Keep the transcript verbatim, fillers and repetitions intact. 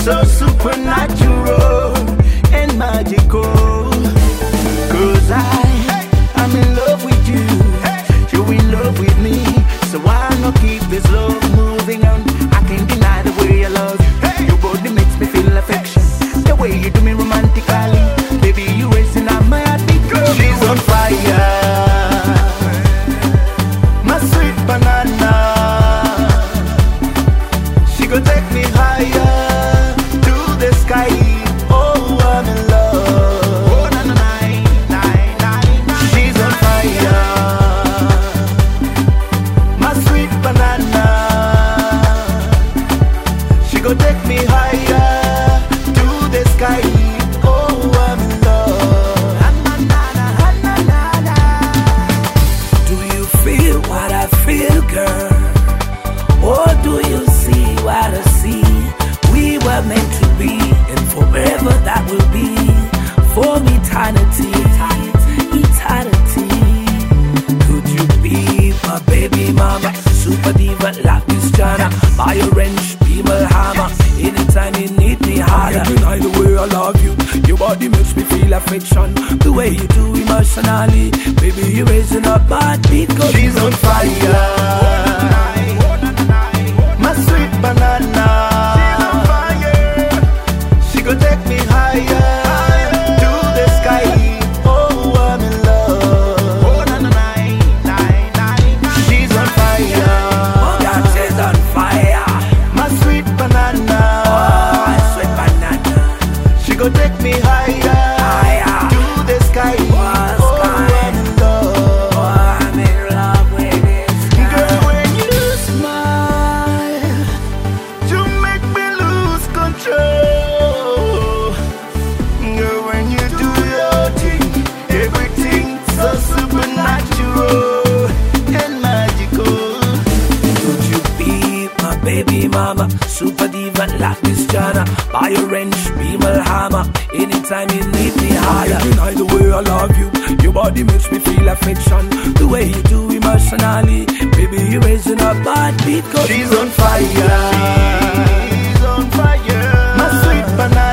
so supernatural and magical. Cause I, I'm in love with you, you're in love with me. So why not keep this love moving on? I can't deny the way I love you. Your body makes me feel affection, the way you do me romantically. Baby, you racing up my heartbeat. She's on fire, my sweet banana. She gon' take me higher to the sky. Oh, I'm in love. Oh, na, na, na, na, na. She's on fire, my sweet banana. She gon' take me higher to the sky. Oh, I'm in love. Na, na, na, na, na, na. Do you feel what I feel, girl? Or do you see what I see? We were meant to be, and forever that will be. For eternity, eternity. Could you be my baby mama? Super diva like this Jana. Buy a wrench, be my hammer. Anytime you need me harder. Every night the way I love you, your body makes me feel affection. The way you do emotionally, baby, you're raising up my beat. She's on fire, my sweet banana. She's on fire. She gon' take me higher to the sky. Oh, I'm in love. Oh, na, na, na, na, na. She's on fire. Oh God, she's on fire. My sweet banana. Oh, my sweet banana. She gon' take me higher, Higher. to the sky. Oh, Oh, sky. I'm in love. Oh, I'm in love with this guy. Girl, when you smile, you make me lose control. Girl, when you do your thing, everything's so supernatural and magical. Could you be my baby mama? Super diva like this Jana. Buy a wrench, be my hammer. Anytime you need me harder. Every night the way I love you, your body makes me feel affection. The way you do emotionally, baby, you're raising up my beat. She's on fire. She's on fire. My sweet banana.